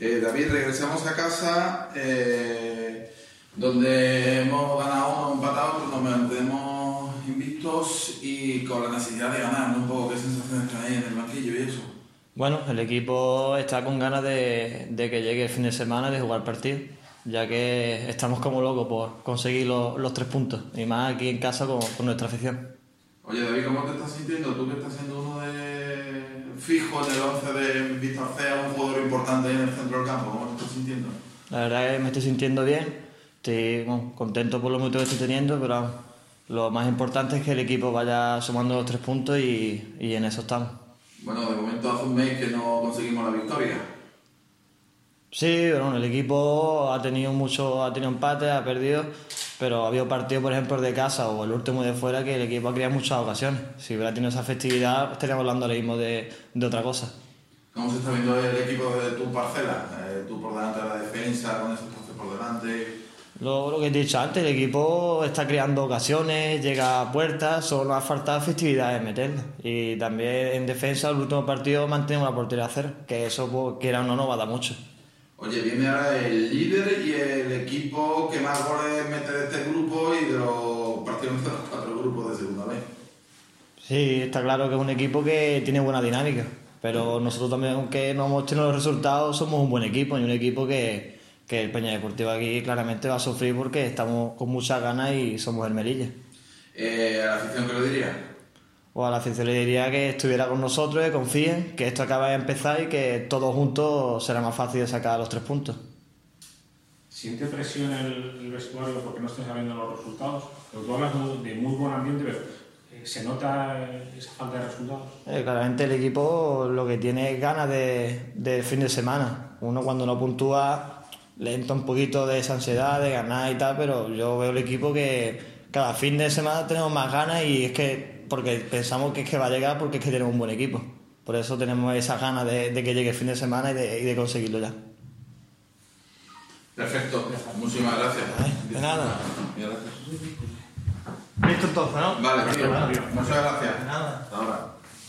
David, regresamos a casa donde hemos ganado uno, empatado, pero nos mantenemos invictos y con la necesidad de ganar, ¿no? Un poco, ¿qué sensaciones trae en el banquillo y eso? Bueno, el equipo está con ganas de que llegue el fin de semana y de jugar partido, ya que estamos como locos por conseguir los 3 puntos, y más aquí en casa con nuestra afición. Oye, David, ¿cómo te estás sintiendo? Tú que estás siendo uno de fijo en el 11 de Víctor Cea, un jugador importante en el centro del campo, ¿cómo te estás sintiendo? La verdad es que me estoy sintiendo bien, estoy contento por los minutos que estoy teniendo, pero lo más importante es que el equipo vaya sumando los 3 puntos y en eso estamos. Bueno, de momento hace un mes que no conseguimos la victoria. Sí, bueno, el equipo ha tenido empates, ha perdido, pero ha habido partidos, por ejemplo, de casa o el último de fuera, que el equipo ha creado muchas ocasiones. Si hubiera tenido esa festividad, estaríamos hablando ahora mismo de otra cosa. ¿Cómo se está viendo el equipo de tu parcela? Tú por delante de la defensa, con esos pases por delante. Lo que te he dicho antes, el equipo está creando ocasiones, llega a puertas, solo ha faltado festividad en meterla. Y también en defensa, el último partido mantenemos la portería a cero, que eso, pues, quiera o no va a dar mucho. Oye, viene ahora el líder y el equipo que más goles mete de este grupo y de los partidos de los 4 grupos de segunda vez. Sí, está claro que es un equipo que tiene buena dinámica, pero nosotros también, aunque no hemos tenido los resultados, somos un buen equipo y un equipo que el Peña Deportiva aquí claramente va a sufrir porque estamos con muchas ganas y somos el Melilla. ¿A la afición qué le diría? O a la afición le diría que estuviera con nosotros, que confíen, que esto acaba de empezar y que todos juntos será más fácil de sacar los 3 puntos. ¿Siente presión el vestuario porque no estés sabiendo los resultados? Pero tú hablas de muy buen ambiente, pero ¿se nota esa falta de resultados? Claramente el equipo lo que tiene es ganas de fin de semana. Uno cuando no puntúa le entra un poquito de esa ansiedad de ganar y tal, pero yo veo el equipo que cada fin de semana tenemos más ganas y es que porque pensamos que es que va a llegar porque es que tenemos un buen equipo. Por eso tenemos esas ganas de que llegue el fin de semana y de conseguirlo ya. Perfecto, muchísimas gracias. De nada. Gracias. Listo entonces, ¿no? Vale, tío. Muchas gracias. De nada. Hasta ahora.